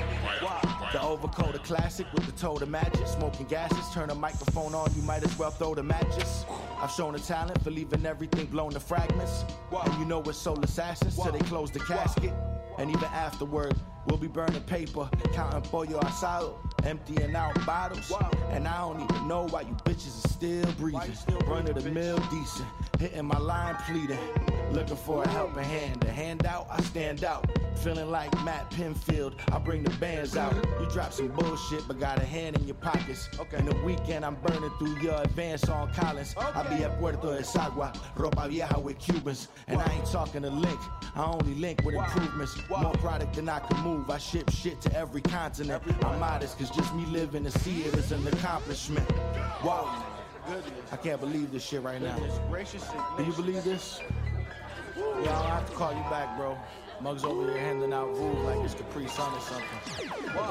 The overcoat, a classic with the toe to match it. Smoking gases, turn a microphone on, you might as well throw the matches. I've shown a talent for leaving everything blown to fragments. And you know we're soul assassins till they close the casket. And even afterward, we'll be burning paper, counting pollo asado, emptying out bottles. And I don't even know why you bitches are still breathing. Run of the mill decent, hitting my line pleading. Looking for a helping hand, a handout, I stand out. Feeling like Matt Pinfield, I bring the bands out. You drop some bullshit, but got a hand in your pockets. In the weekend, I'm burning through your advance on Collins. I be at Puerto de Sagua, ropa vieja with Cubans. And I ain't talking to Link, I only link with improvements. More product than I can move, I ship shit to every continent. I'm modest, cause just me living to see it is an accomplishment. Wow, I can't believe this shit right now. Do you believe this? Yeah, I'll have to call you back, bro. Muggs over here handing out Vouv like it's Capri Sun or something.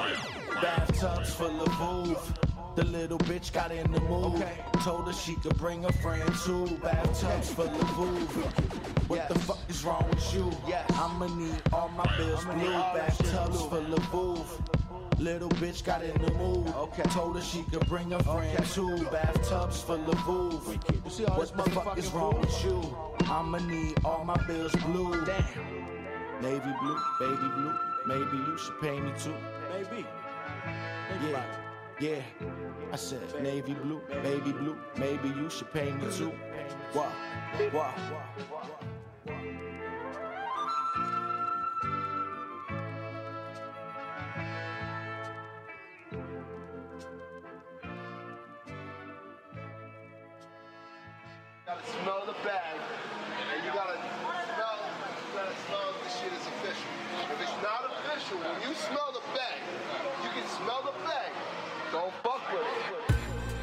Bathtubs full of Vouv. The little bitch got in the mood. Told her she could bring a friend too. Bathtubs full of Vouv. What the fuck is wrong with you? I'ma need all my bills blue. Bathtubs full of Vouv. Little bitch got in the mood. Told her she could bring a friend too. Bathtubs full of Vouv. What the fuck is wrong with you? I'ma need all my bills blue. Damn. Navy blue, baby blue. Maybe you should pay me too. Maybe. Yeah. I said navy blue, baby blue. Maybe you should pay me too. Wow. Gotta smell the bag, and you gotta smell if this shit is official. If it's not official, when you smell the bag, you can smell the bag. Don't fuck with it.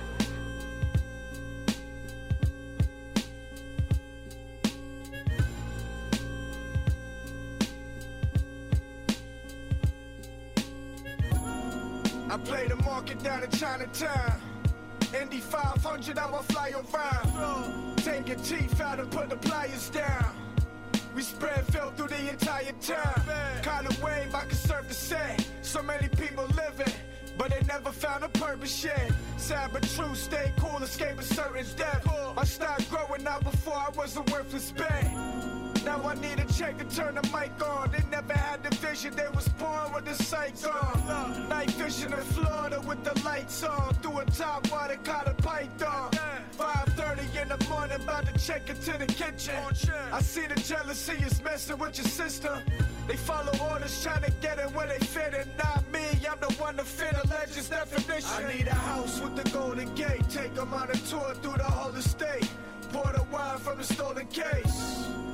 I play the market down in Chinatown. Indy 500, I will fly around. Take your teeth out and put the pliers down. We spread filth through the entire town. Kind of wave I can surf the set. So many people living, but they never found a purpose yet. Sad but true, stay cool, escape a certain death. I started growing up before I was a worthless bet. Now I need a check to turn the mic on. They never had the vision, they was born with the sights on. Night fishing in Florida with the lights on. Through a top water, caught a python. 5:30 in the morning, about to check into the kitchen. I see the jealousy is messing with your sister. They follow orders, trying to get it where they fit it. Not me, I'm the one to fit a legend's definition. I need a house with the golden gate. Take them on a tour through the whole estate. Pour the wine from the stolen case.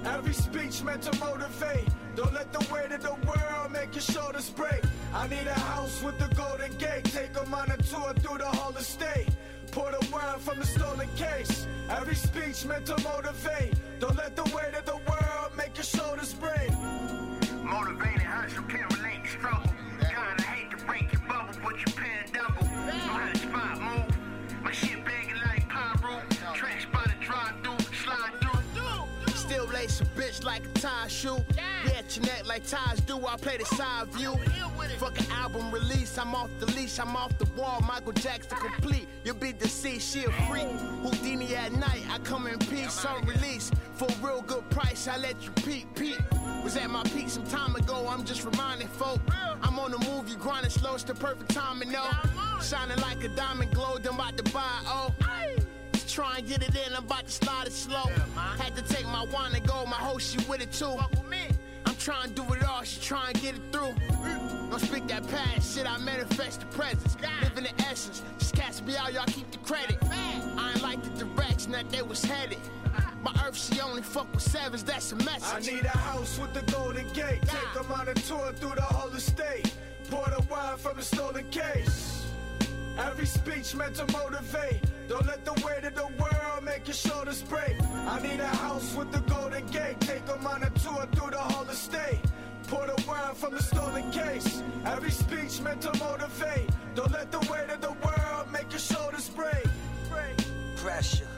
Every speech meant to motivate. Don't let the weight of the world make your shoulders break. I need a house with the golden gate. Take them on a tour through the whole estate. Pour the wine from the stolen case. Every speech meant to motivate. Don't let the weight of the world make your shoulders break. Motivated hustle, can't relate to struggle. Kinda hate to break your bubble, but you pay a double. Know how the spot move. My shit begging like pyro. Track spot a drive through, slide through. Still lace a bitch like a tie shoe. We at your neck like ties do. I play the side view. Fuck an album release. I'm off the leash. I'm off the wall. Michael Jackson complete. You'll be deceased. She a freak. Houdini at night. I come in peace on release. For a real good price. I let you peek. Was at my peak some time ago. I'm just reminding folk. I'm on the move. You grinding slow. It's the perfect timing, though. Shining like a diamond glow. I'm about to buy. Oh. Try and get it in, I'm about to slide it slow. Had to take my wine and go, my hoe, she with it too. I'm trying to do it all, she trying to get it through. Don't speak that past shit, I manifest the presence. Living the essence, just cast me out, y'all keep the credit. I ain't like the direction that they was headed. My earth, she only fuck with sevens, that's a message. I need a house with the golden gate. Take them on a tour through the whole estate. Pour the wine from the stolen case. Every speech meant to motivate. Don't let the weight of the world make your shoulders break. I need a house with the golden gate. Take them on a tour through the whole estate. Pour the wine from the stolen case. Every speech meant to motivate. Don't let the weight of the world make your shoulders break. Pressure.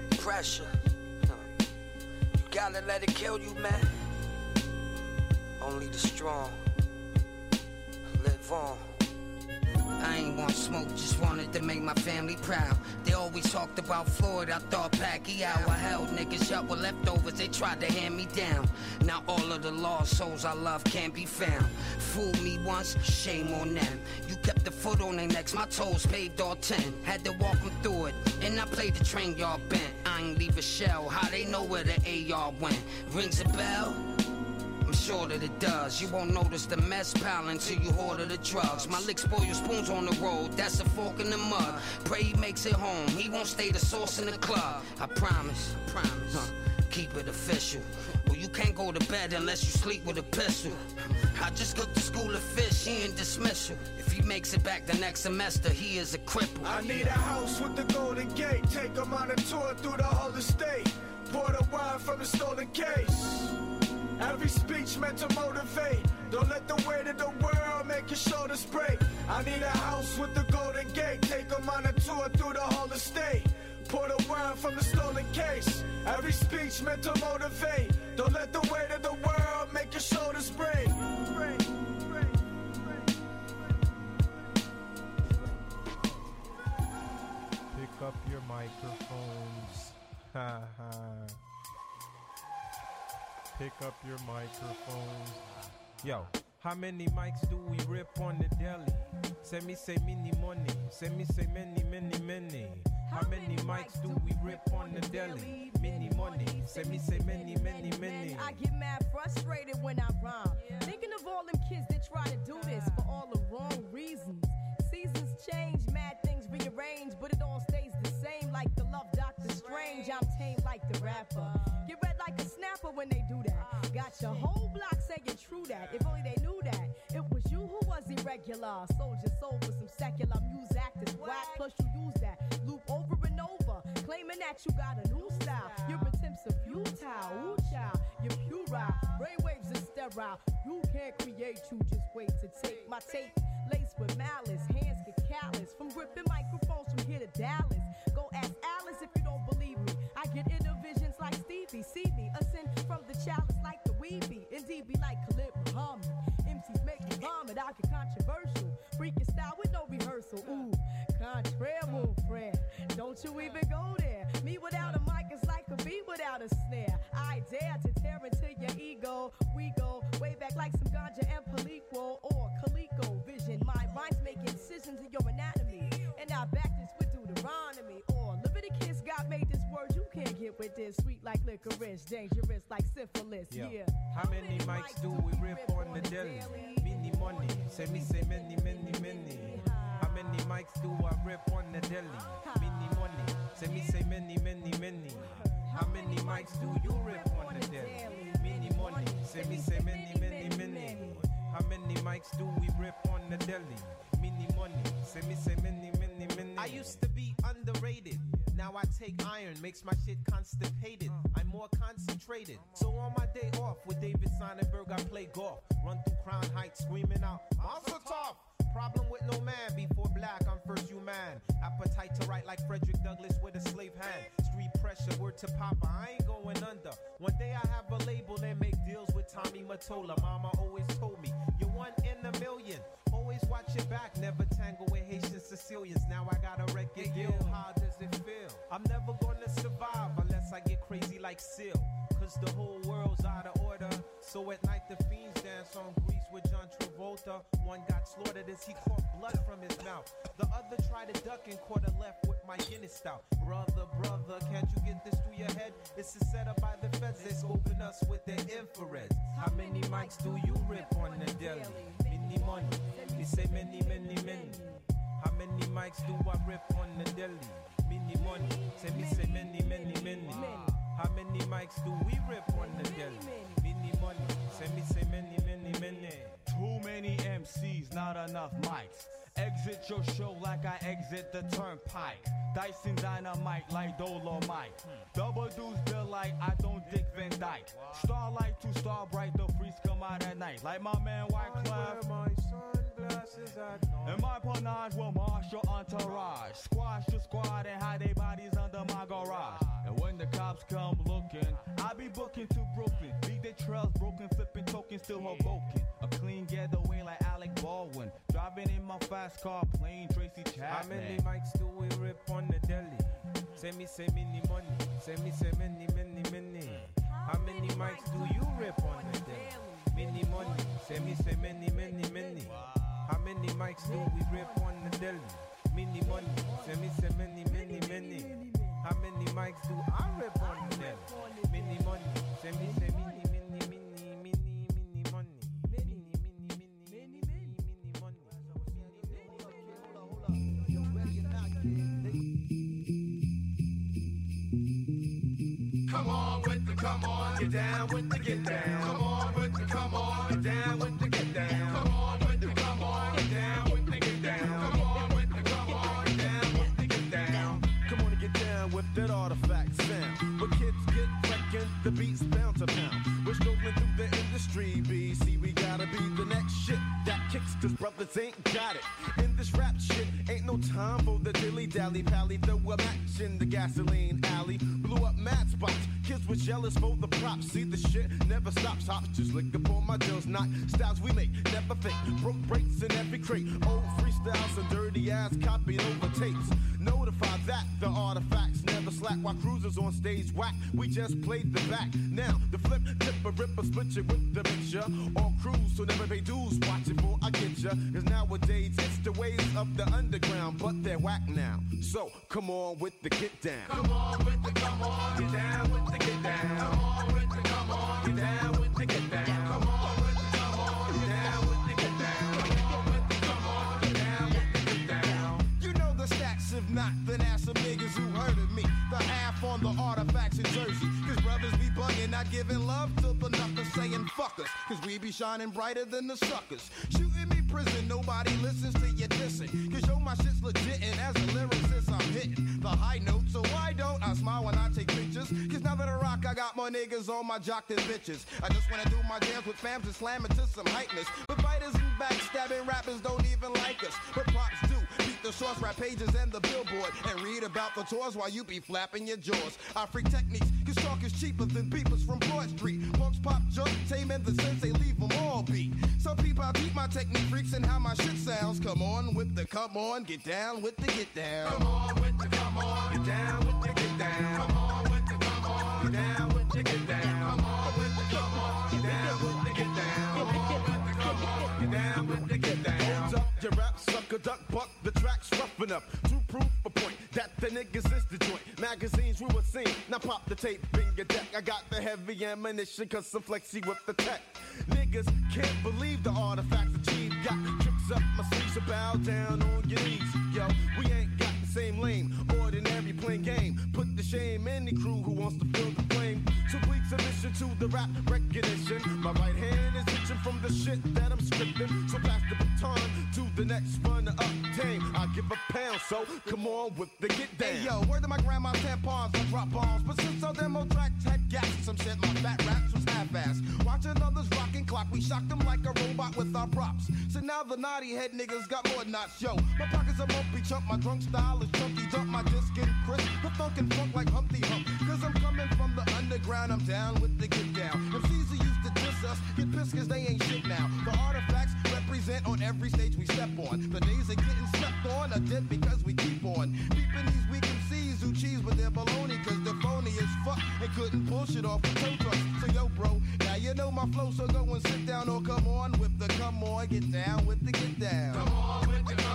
You gotta let it kill you, man. Only the strong live on. I ain't want smoke, just wanted to make my family proud. They always talked about Floyd, I thought Pacquiao. I held niggas up with leftovers, they tried to hand me down. Now all of the lost souls I love can't be found. Fooled me once, shame on them. You kept the foot on their necks, my toes paved all 10. Had to walk them through it, and I played the train y'all bent. I ain't leave a shell, how they know where the AR went? Rings a bell? I'm sure that it does. You won't notice the mess pile until you order the drugs. My lick spoil your spoons on the road, that's a fork in the mud. Pray he makes it home, he won't stay the sauce in the club. I promise. Keep it official. Well, you can't go to bed unless you sleep with a pistol. I just cooked the school of fish, he in dismissal. If he makes it back the next semester, he is a cripple. I need a house with the golden gate. Take him on a tour through the whole estate. Pour the wine from the stolen case. Every speech meant to motivate. Don't let the weight of the world make your shoulders break. I need a house with the golden gate. Take them on a tour through the whole estate. Pour the wine from the stolen case. Every speech meant to motivate. Don't let the weight of the world make your shoulders break. Pick up your microphones. Ha ha. Pick up your microphones. Yo, how many mics do we rip on the deli? Send me say mini money. Send me say many. How many mics do we rip on the deli? Mini money. Send me say many. I get mad frustrated when I rhyme. Thinking of all them kids that try to do this for all the wrong reasons. Seasons change, mad things rearrange, but it all stays the same like the love Dr. Strange. I'm tame like the rapper. Get red like a snapper when they do that. Got your whole block saying true that. If only they knew that. It was you who was irregular. Sold your soul for some secular music that's whack. Plus you use that loop over and over, claiming that you got a new style. Your attempts are futile. Ooh, child, you're puerile. Brainwaves are sterile. You can't create, you just wait to take my tape. Laced with malice, hands get callous from gripping microphones from here to Dallas. Go ask Alice if you don't believe me. I get inner visions like Stevie. See me ascend from the chalice like the weeby. Indeed be like Khalid Muhammad. MCs make me vomit. I get controversial. Freaking style with no rehearsal. Ooh, contraire, mon frère. Don't you even go there. Me without a mic is like a bee without a snare. I dare to tear into your ego. We go way back like some ganja and Palico or Calico vision. My rhymes make incisions in your anatomy. And I back this with Deuteronomy. Or Leviticus, God made this word. You can't get with this. Sweet like licorice, dangerous like syphilis. Yo, yeah. How many mics do we rip on the deli? Mini money. Say me say many. How many mics do I rip on the deli? Mini money. Say me say many. How many mics do you rip on the deli? Say me say many, many, many. I used to be underrated. Now I take iron, makes my shit constipated. I'm more concentrated. So on my day off with David Sonnenberg, I play golf. Run through Crown Heights screaming out, Monster Tough! Problem with no man, before black, I'm first human. Appetite to write like Frederick Douglass with a slave hand. Street pressure, word to Papa, I ain't going under. One day I have a label and make deals with Tommy Mottola. Mama always told me, you're one in a million. Always watch your back, never tangle with Haitian Sicilians. Now I got a record deal, how does it feel? I'm never gonna survive unless I get crazy like Seal. Cause the whole world's out of order. So at night the fiends dance on Grease with John Travolta. One got slaughtered as he caught blood from his mouth. The other tried to duck and caught a left with my Guinness stout. Brother, brother, can't you get this through your head? It's a setup by the feds, they scoping us with their infrared. How many mics do you rip on the deli? Many money, they say many, many, many. How many mics do I rip on the deli? Many money, say many, many, many. How many mics do we rip on the deli? Many money, say many, many, many. Too many MCs, not enough mics. Exit your show like I exit the turnpike. Dyson Dynamite like Dolomite. Double dudes bill like I don't dick Van Dyke. Starlight to star bright, the freaks come out at night. Like my man Wyclef. My sunglasses at night. And my panache will marshal entourage. Squash the squad and hide their bodies under my garage. And when the cops come looking, I be booking to Brooklyn. Beat the trails broken, flipping tokens, still Hoboken. A clean getaway like Alec Baldwin. Driving in my fast car, playing Tracy Chapman. How many mics do we rip on the deli? Say many money. Say many, many, many. How many mics do you rip on the deli? Many money. Say many, many, many. How many mics do we rip on the deli? Many money. Say many, many, many. How many mics do I rip on the deli? Many money. Say many, many, many, many money. Come on with the come on, get down with the get down. Come on with the come on, get down with the get down. Come on with the come on, get down with the get down. Come on with the come on, get down with the get down. Come on and get down with that artifact sound. Where kids get wrecking, the beats bound to pound. We're strolling through the industry, BC. We gotta be the next shit that kicks, cause brothers ain't got it. In this rap shit, ain't no time for the dilly-dally pally. Throw a match in the gasoline alley. Blew up mad spots. Kids was jealous for the props. See, the shit never stops. Hops just lick up on my deals. Not styles we make, never fake. Broke breaks in every crate. Old freestyles and dirty ass copied over tapes. Notify that the artifacts never slack. While cruisers on stage whack, we just played the back. Now the flip, tip a ripper, split you with the mixture. On cruise, so never pay dues. Watch it for I get ya. Cause nowadays it's the ways of the underground, but they're whack now. So come on with the get down. Come on with the come on, get down with the get down. Come on with the come on, get down with the get down. Come on with the come on, get down with the get down. Come on with the come on, get down with the get down. You know the stacks, if not, then ask some niggas who heard of me. The half on the artifacts in Jersey. Cause brothers be bugging, not giving love to the nothing, saying fuck us. Cause we be shining brighter than the suckers. Shooting me prison, nobody listens to you dissing. Cause yo, my shit's legit, and as a lyricist, I'm hitting the high note. So why don't I smile when I take pictures? Cause now that I rock, I got more niggas on my jock than bitches. I just wanna do my dance with fams and slam it to some hypeness. But fighters and backstabbing rappers don't even like us. But props do. Beat the source, rap pages and the billboard. And read about the tours while you be flapping your jaws. I freak techniques, cause talk is cheaper than beepers from Broad Street. Punks pop, jump, tame, and the sense they leave them all beat. Some people I beat my technique freaks and how my shit sounds. Come on with the come on, get down with the get down. Come on with the come on, get down with the get down. Come on with the come on, get down with the get down. Come on with the come on, get down with the get down. Come on with the come on, get down with the get down. Hold up, your rap sucker, duck, buck, the track's rough enough to prove a point that the niggas is the joint. Magazines we were seeing, now pop the tape in your deck. I got the heavy ammunition, cause I'm flexy with the tech. Niggas can't believe the artifacts achieved. Got tricks up my sleeves, so bow down on your knees. Yo, we ain't got the same lane, ordinary plain game. Put the shame in the crew who wants to feel the flame. So please submission to the rap recognition. My right hand is itching from the shit that I'm scripting. So pass the baton to the next runner up. Dame, I give a pound, so come on with the get down. Hey yo, word to my grandma's tampons, I drop bombs. But since all demo tracks had gaps, some said my fat raps was half-assed. Watching others rockin' clock, we shocked them like a robot with our props. So now the naughty head niggas got more knots, yo. My pockets are bumpy chump, my drunk style is chunky, dump my disc and crisp. The funkin' funk like Humpty Hump. Cause I'm coming from the underground, I'm down with the get down. MCs who used to diss us, get pissed cause they ain't shit now. The artifacts represent on every stage we step on. The days of getting slept on are dead because we keep on. Peeping these weak MCs who cheese with their baloney cause they're phony as fuck and couldn't pull shit off with tow trucks. So yo bro, now you know my flow, so go and sit down or come on with the come on, get down with the get down. Come on with the come